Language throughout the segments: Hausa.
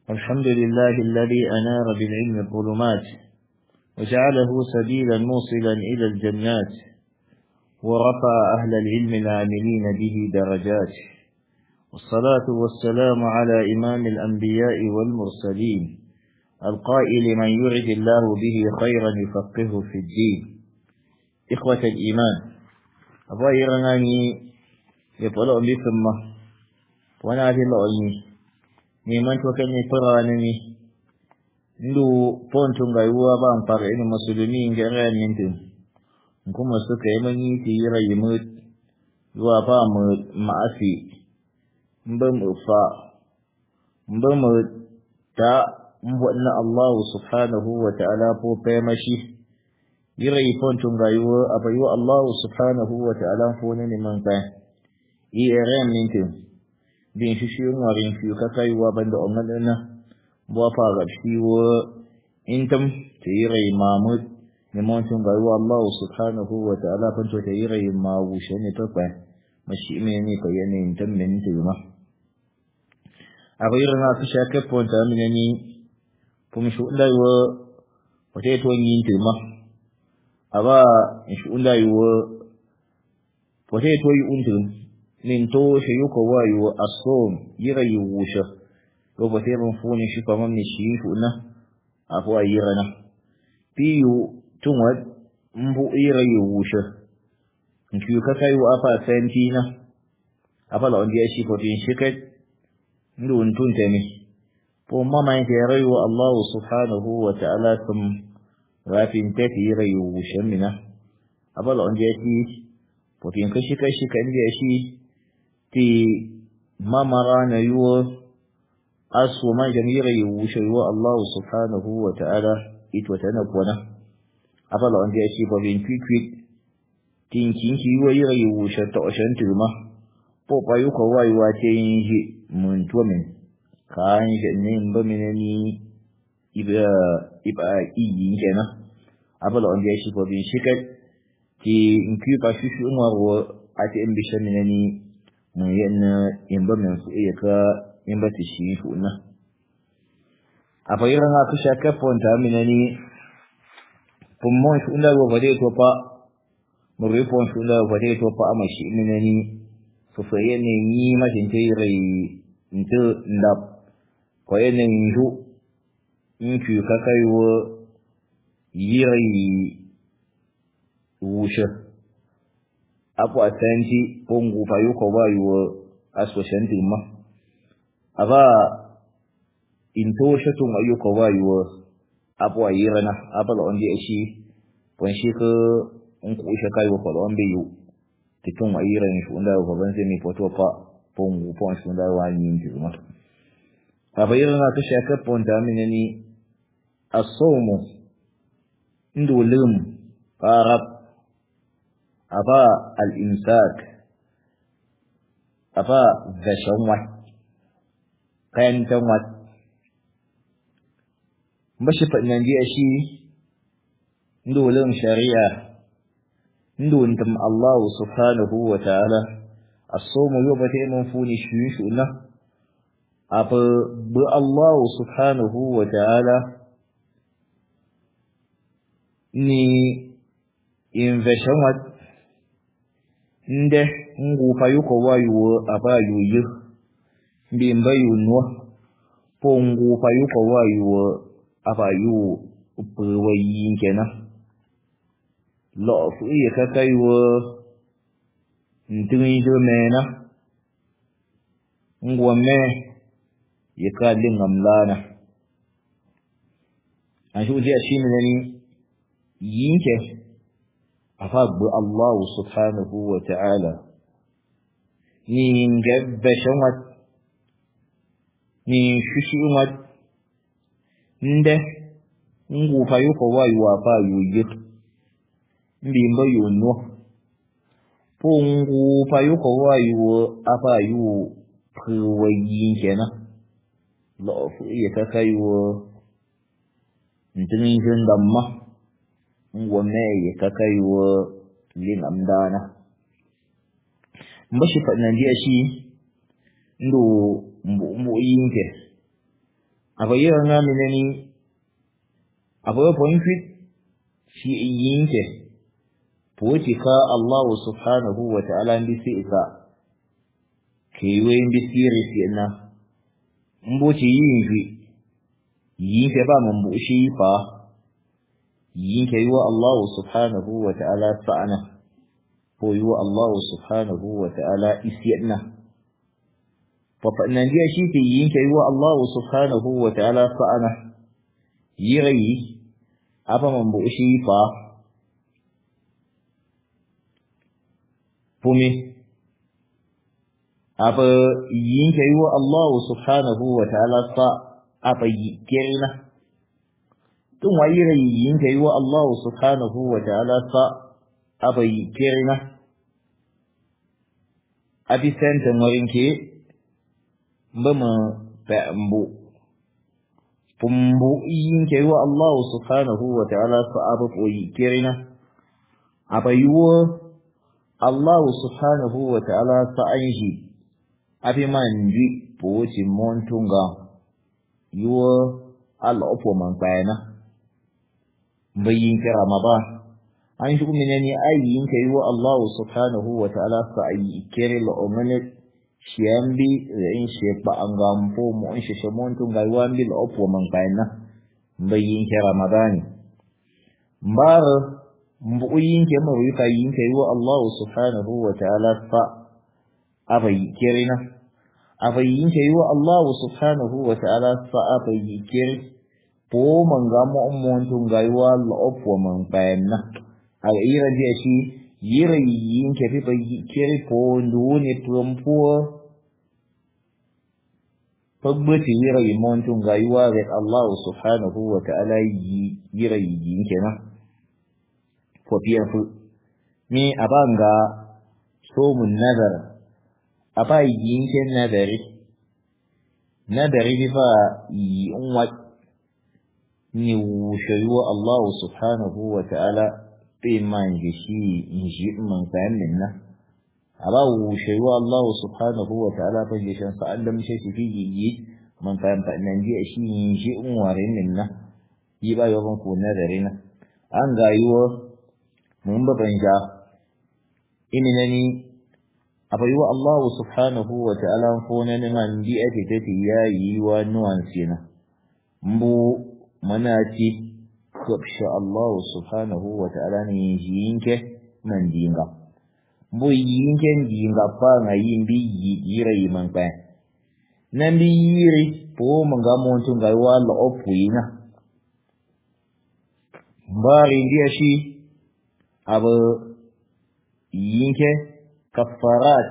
الحمد لله الذي أنار بالعلم الظلمات وجعله سبيلا موصلا إلى الجنات ورفع أهل العلم العاملين به درجات، والصلاة والسلام على إمام الأنبياء والمرسلين القائل من يرد الله به خيرا يفقهه في الدين. إخوة الإيمان، أبايرناني يطلع بثمة وانا في الله neman to kan yi fara ne ndu pontun gaiwa ba an fara ina musulmi ga ran mintin kuma suka yi mani tira yi mu zuwa ba mu ma'afi mba mu fa mba mu ta mbonna Allah subhanahu wa ta'ala po pe mashi yira yi pontun gaiwa abayu Allah subhanahu wa ta'ala fo ne man ka yi ran mintin bin shi warin shi ka kai wa banda umman na bo fara shi wa intam tirai mamud ne montun ga Allah subhanahu wa ta'ala fanto tirai ma wushe ne to fa mashi me ne ko yana intam men tuma abayira na fisha ka ponta min ni kuma shi ulai wa wata to yin tuma aba shi ulai wa wata to yi untum min to shi yuko wayo asom yira yuwusha to ba sai mun funi shi fa mamni shi na afwa yira na piyu tunwa mbu yira yuwusha nkiyu ka kai wa fa sentina apa la ondia shi potin shi kai ndu untun temi po mama yake rayu Allah subhanahu wa ta'ala kum rafin ta yira yuwusha mina apa la ondia shi potin kashi kan dia shi ti mamara na yuwa asu ma jamira yuwushe yuwa Allah subhanahu wa ta'ala ito tana kwana afala wanda ya ce ba bin kwikwi tinkin ki yuwa yira yuwushe ta oshan tuma po pa yuko wayuwa te yinji mun tuwamin ka yinji ne mba minani iba iyi kenan afala wanda ya ce ba bin shikai ti nkwi pa shushu unwa ati mbisha minani mun yana in ba min su iya ka in ba shi su na a bayyana ha ku shaka ponta minani pummon su unda go bade to fa mun ripon su unda go bade to fa amashi minani so so yana ni ma tin tai rai nto ndap ko yana nju in ku ka kai wo yiri wusha apo asanti pongu payuko bayo asoshanti ma aba intosha tun ayuko bayo apo ayirana abala ondi ashi ponshi ko unku isha kai wo kolon biyu titun ayiran shi unda ko ban sai mi poto pa pongu pon shi unda wa yin juma aba yirana ka shaka ponta minani as-sawmu ndulum qarab أبا الإمساك أبا ذا شموت كان شموت مش فإن دي أشي ندو لهم شريعة ندو انتم الله سبحانه وتعالى الصوم يوبتي منفوني شويشونا أبا الله سبحانه وتعالى ni in ذا شموت nde ngupa yuko wayo abayo ye mbimba yunwa po ngupa yuko wayo abayo upwe yinkena lo fu ye kakaiwo ndinjo mena ngwame ye kalin amlana ashu je shi ne yinke afagbu Allah subhanahu wa ta'ala ni ngabba shawat ni shushumat nde ngupa yuko wayo apa yuye mbimba yunno pungu pa yuko wayo apa yu pwayin kenan lo fu iya kakaiwo ndinin damma ngome ya kakaiwo lin amdana mbashi fa nan dia shi ndo mbo yinke abayira nga minani abayo point shi yinke potika Allah subhanahu wa ta'ala mbisi isa kewe mbisi risina mbochi yinke ba mbushi fa yinke yuwa Allah subhanahu wa ta'ala sa'ana ko yuwa Allah subhanahu wa ta'ala isiyana ففنانجي شيء ينكي هو الله سبحانه وتعالى فأنا يغي أبا من بؤشي فا فمي أبا ينكي هو الله سبحانه وتعالى فأبا يكرنا ثم يغي ينكي هو الله سبحانه وتعالى فأبا يكرنا أبي سنت مرينكي bama pambu pumbu yinke wa Allah subhanahu wa ta'ala fa abu kirina abayuwa Allah subhanahu wa ta'ala fa anji abi manji poti montunga yuwa al-opo man bayana bayin kira maba an shi kuma ne ayinke yuwa Allah subhanahu wa ta'ala fa ayi kirila omanet shiambi in shepa angampo mo in sheshamontu ngaiwambi lopo mangpaina mbayin ke ramadani mbar mbuyin ke mawika yin ke wa Allah subhanahu wa ta'ala fa abayi kirina abayin ke wa Allah subhanahu wa ta'ala fa abayi kir po mangamo montu ngaiwa lopo mangpaina aira dia shi yira yin ke fi bayi kir po ndune tumpo tabbati yira imontun gayuwa ga Allah subhanahu wa ta'ala yira yin kenan ko fiyafu ni abanga so mun nazar abai yin ken nadari fa yi unwa ni wushayu Allah subhanahu wa ta'ala bi man shi inji man fahimin abawu shaywa Allah subhanahu wa ta'ala fa yashan sa'allam shi fi yi man fahimta nan ji shi unwarin minna yi ba yawan ko nadarina an gayuwa mun ba banja inani abayuwa Allah subhanahu wa ta'ala ko nan man bi atati yayi wa nuansina mbu manati kabsha Allah subhanahu wa ta'ala ne yinke man dinga bu yinken dinga fa nga yimbi yira yiman pa nan bi yiri po manga montu nga wala opuina bari dia shi aba yinke kafarat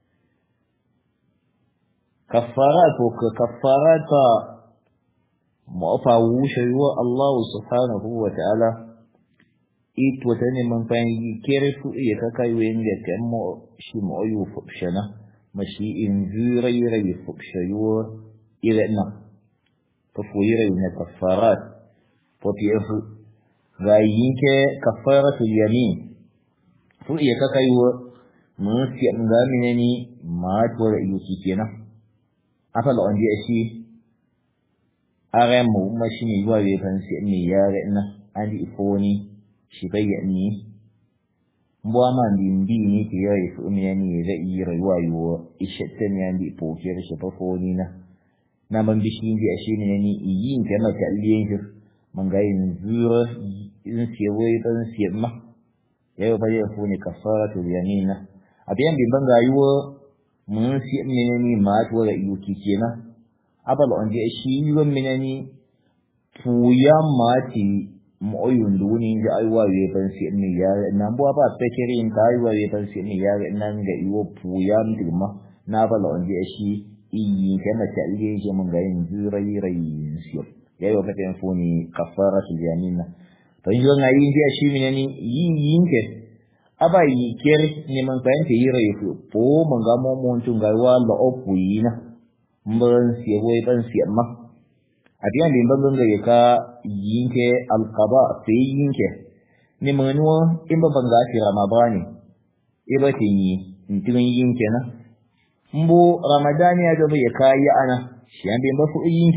ko kafarata mo fa wushe wa Allah subhanahu wa ta'ala it watane man fayi kere fu ya kakai wenge kemo shi mo yu fubshana mashi in zura yira yu fubshayu ilena to fu yira ne kafarat to tifu ga yinke kafaratu yamin fu ya kakai wa mun fi ngamine ni ma to da yu kenan afa lo andi shi are mu mashi ni yuwa be fan si ni yare na andi ifoni shi bayyani mbwa ma ndimbi ni ke yayi fu mi yani da yi rayuwa yo ishette mi andi poke da shafa foni na ban bishi ndi ashi ne ni yin kana ta liyin shi man ga yin zura in siye wai dan siye ma yayi ba ya fu ni kafaratu yamina abiyan bin ban rayuwa mun siye mi ma to da yuki kenan abal on je shi yuwan minani fuya mati moyun duni ga aiwa ye ban si ni ya nan bo ba pekere in ta aiwa ye ban si ni ya nan ga iwo fuya nduma na bal on je shi yi kana ta ile je mun ga yin zurai rai si yayi wa fatan funi kafaratu yamina to yo nga yin je shi minani yin ke aba yi ker ni man kan te yira yu po mun ga mo mun tun ga wa la opuyina mban si wai ban si amma adiyan din bangan ga yaka yinke alqaba sai yinke ni manuwa in ba banga shi ramadani iba tinyi intin yinke na mbo ramadani ya gaba ya kai ana shi an bin ba fu yinke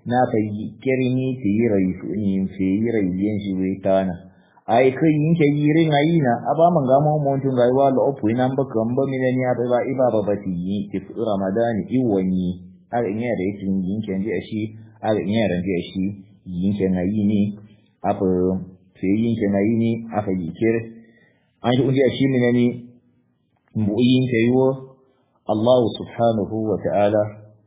na ka yi kirni ti rai su ni fe rai yen shi we tana ai kai yin ke yirin ayina aba man ga mu mun tun ga wa lo opu ina ba kan ba mi ne ya ba iba ba ti yi ti ramadani iwani har in ya da yake yin ke ji shi har in ya da shi yin ke ayini apa fe yin ke ayini aka yi kire an ji undi shi mi ne ni mu yin ke yiwo Allah subhanahu wa ta'ala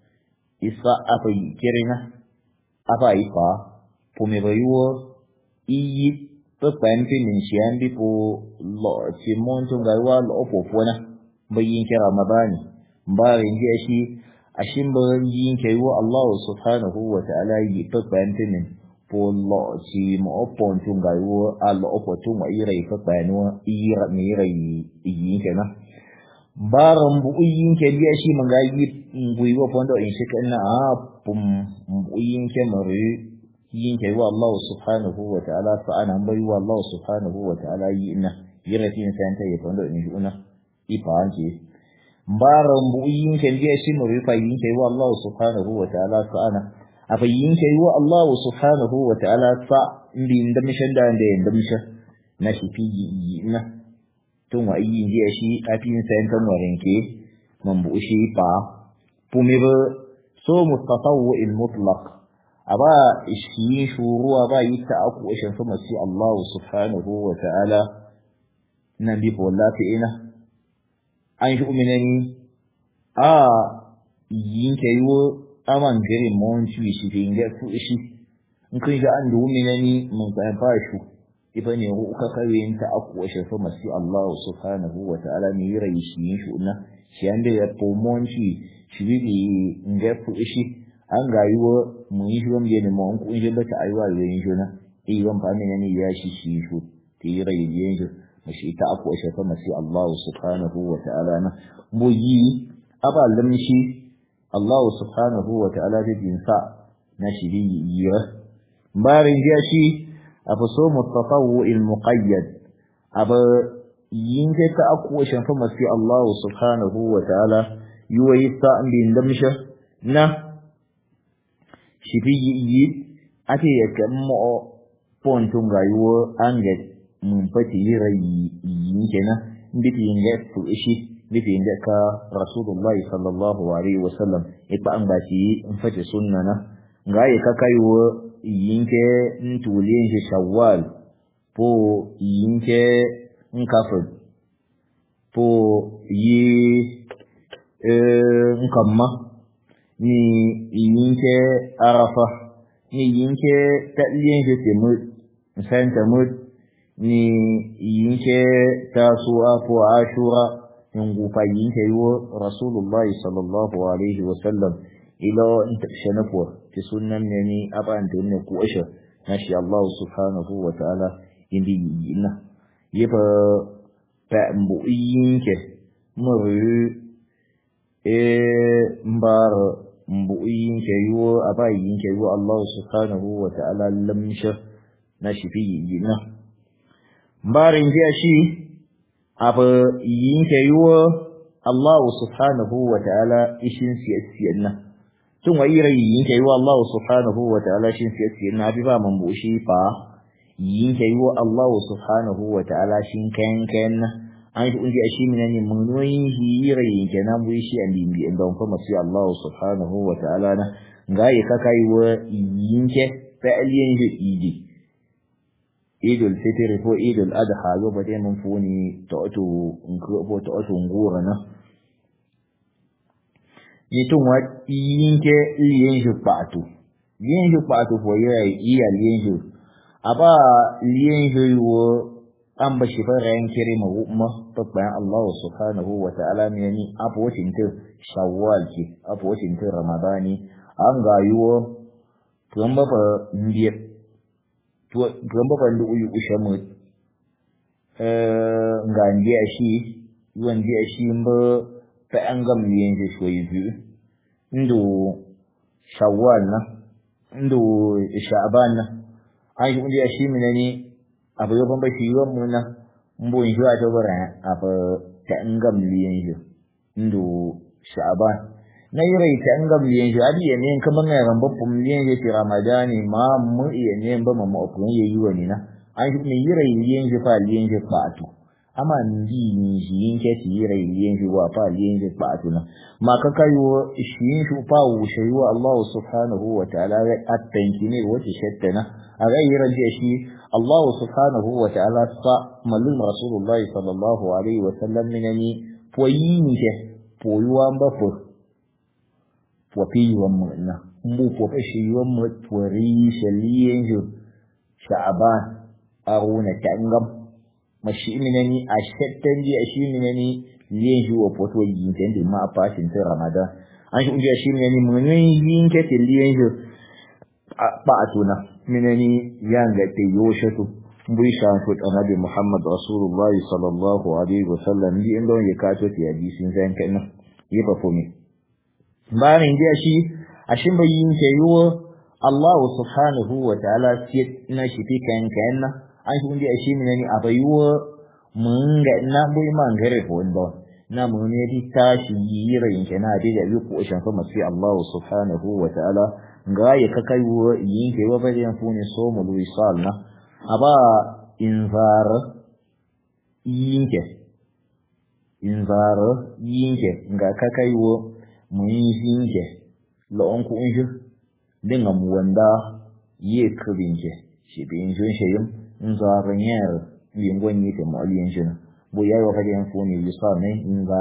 isa apa yi kirina apa ifa pume bayuo iyi pepanti ninshiambi po lo chimonto ngaiwa lo opofona bayin ke ramadani mbare ndi ashimba yin ke wo Allah subhanahu wa ta'ala yi pepanti nin po lo chimo oponto ngaiwo al opotu wa ira ipapano ira mira yin ke na baran bu yin ke dia shi mangayi nguiwo pondo in shi kana pum bu yin ke mari yin ke wa Allah subhanahu wa ta'ala fa ana bai wa Allah subhanahu wa ta'ala yina yiratin santa ya pondo in shi una ipanji baran bu yin ke dia shi mari fa yin ke wa Allah subhanahu wa ta'ala fa ana apa yin ke wa Allah subhanahu wa ta'ala fa ndin da mishan da mishan na shi fi yina tun wa yi ji shi afin sayan kan warenke man bu shi fa pume ba so mustatawwu il mutlaq aba shi shuruwa ba yi ta aku shan sama shi Allah subhanahu wa ta'ala nan bi wallahi ina an shi uminani a yin kayo aman gare mon shi fi inga fu shi in kun ga an da uminani mun ka fa shi ibane ka kawin ta akwa shafa masu Allah subhanahu wa ta'ala ne rai shi shi na shi ande ya pomonci shi bi ngafu shi an gayuwa mun yi ruwan ne mun kun je bata aiwa yayin jona wan fa ne ya shi shi ti rai yin shi mashi ta akwa shafa masu Allah subhanahu wa ta'ala na mu yi abalam shi Allah subhanahu wa ta'ala da jinsa na shi yi barin ya shi abu so mutatawwu il muqayyad abu yin ke ta akwa shan fa masi Allah subhanahu wa ta'ala yuwayi ta bin damsha na shi bi yi ake ya kammo pontun rayuwa an ga mun fati rai yin kenan biti yin ga to shi biti yin ka rasulullahi sallallahu alaihi wasallam ita an ba shi in fati sunna na ga ya ka kaiwo yinke ntulien je shawwal po yinke nkafir po yi nkamma ni yinke arafa ni yinke talien je temut santa mut ni yinke tasu'a po ashura yungu fa yinke yo rasulullahi sallallahu alaihi wasallam ilo intakshanafwa ti sunnan ne ni aban da ne ku asha nashi Allah subhanahu wa ta'ala indi yina yeba ta mbu yinke muru mbar mbu yinke yo abai yinke yo Allah subhanahu wa ta'ala lamsha nashi fi yina mbarin ji shi aba yinke yo Allah subhanahu wa ta'ala ishin siyasiyan tun wa ira yin kai wa Allah subhanahu wa ta'ala shin sai na bi ba man bushi fa yin kai wa Allah subhanahu wa ta'ala shin kan an ji unji ashi minani mun noyin ira yin kana bushi an bi an don fa masi Allah subhanahu wa ta'ala na ngai ka kai wa yin ke fa aliyan ji idi idul fitr ko idul adha yo ba dai mun funi to ngura na yitun wa yinke liyenju patu fo iya liyenju aba liyenju wo amba shifaran kire ma tabban Allah subhanahu wa ta'ala ne ni abotin ta shawwal ki abotin ta ramadani an ga yuwo tuamba ba ndiye tuamba ba ndu uyu ushamu nga ndiye shi yuwan ndiye shi mba fa an gam liyenju shoyi biyu ndo shawwal na ndo sha'ban na ai kun ji shi minani abu yo ban bashi yo mun na mbo in jwa to bara abu ta ngam liyen yo ndo sha'ban na yirai ta ngam liyen shi abi ne kaman ga ran babbum liyen shi ramadani ma mu iya ne ba mu ofun yayi wani na an shi ne yirai liyen shi fa liyen shi batu amma ndi ni shi yin ke yirai liyen shi wa fa liyen shi batu na ma ka kayo shi yin shi fa wu shi wa Allah subhanahu wa ta'ala ya attanki ne wace shattana a ga yiran shi Allah subhanahu wa ta'ala sa malum rasulullahi sallallahu alaihi wa sallam minani poyin ke poyuwan ba po yuwan mu na mu po fa shi yuwan mu tori shaliyen ju sha'ban aruna tangam mashi minani a shattan ji shi minani liyen ju wa poto yin da ma fashin ta ramadan an shi unja shi minani mun yin ke liyen ju ba atuna minani yanga te yoshatu bui shan fut annabi Muhammad Rasulullah sallallahu alaihi wasallam di indon ya kato ti hadisin zan kenan yi ba fomi bayan inda shi ashin bayin ke yiwo Allah subhanahu wa ta'ala sai na shi fikan kenan an shi inda shi minani abayuwa mun ga na bui man gare ko ndo na mun ne di tashi yirin kenan da yi ko shan fa masi Allah subhanahu wa ta'ala ga ya kakaiwo yin ke wa bayan fune so mu wisal na aba inzar yinke nga kakaiwo mun yinke lo on ku inju dinga mu wanda ye kubinke shi bin jun sheyum inzar nyer yingon yite mo yinjin bo yayi wa bayan fune wisal ne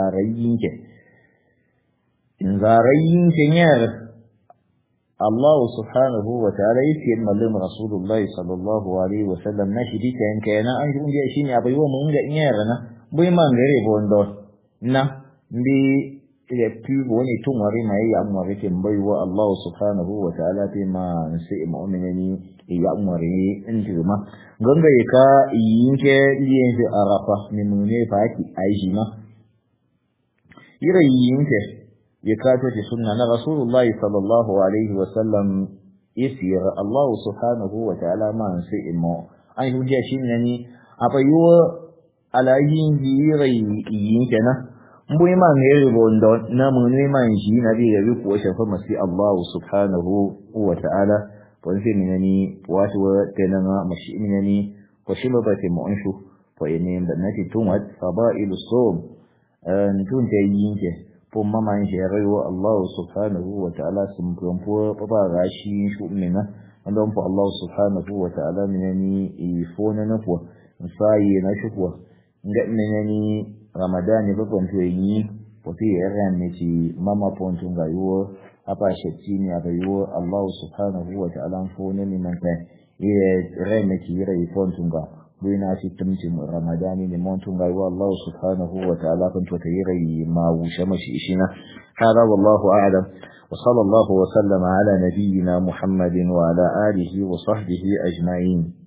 inzar yinke nyer Allah subhanahu wa ta'ala yake mallam Rasulullah sallallahu alaihi wa sallam na shi dika yana an ji unje shine abai wa mun ga inyara na bai man gare bondo na ndi ya tubo ne tun wari mai ya amma yake bai wa Allah subhanahu wa ta'ala fi ma sai mu'minani ya amare inda ma ganga yaka yinke liyen shi arafa min ne fa ki aiji ma ira yinke ya kato ce sunna na Rasulullahi sallallahu alaihi wa sallam isir Allah subhanahu wa ta'ala ma sai imo an huje shi ne abayuwa alayin jirai yin kenan mbui ma ne bondo na mun ne man shi na bi ga ko shafa masi Allah subhanahu wa ta'ala pon sai minani wato kenan mashi minani ko shi ba ta mu anshu ko ne da nake tun wa fadailus sum tun da yin ke kuma man jere wa Allah subhanahu wa ta'ala sun pompo ba gashi shu minna andon fa Allah subhanahu wa ta'ala minani ifona na ko sai na shukwa ga minani Ramadan ba ponto yi ko ti ran ne ci mama ponto ga yo apa shetti ni abayo Allah subhanahu wa ta'ala fona ni man ka ran ne ci rai ponto ga buina shi tumci Ramadani ne montun ga Allah subhanahu wa ta'ala kan to tayi ma wushe mashi ishina hada wallahu a'lam wa sallallahu wa sallama ala nabiyyina Muhammadin wa ala alihi wa sahbihi ajma'in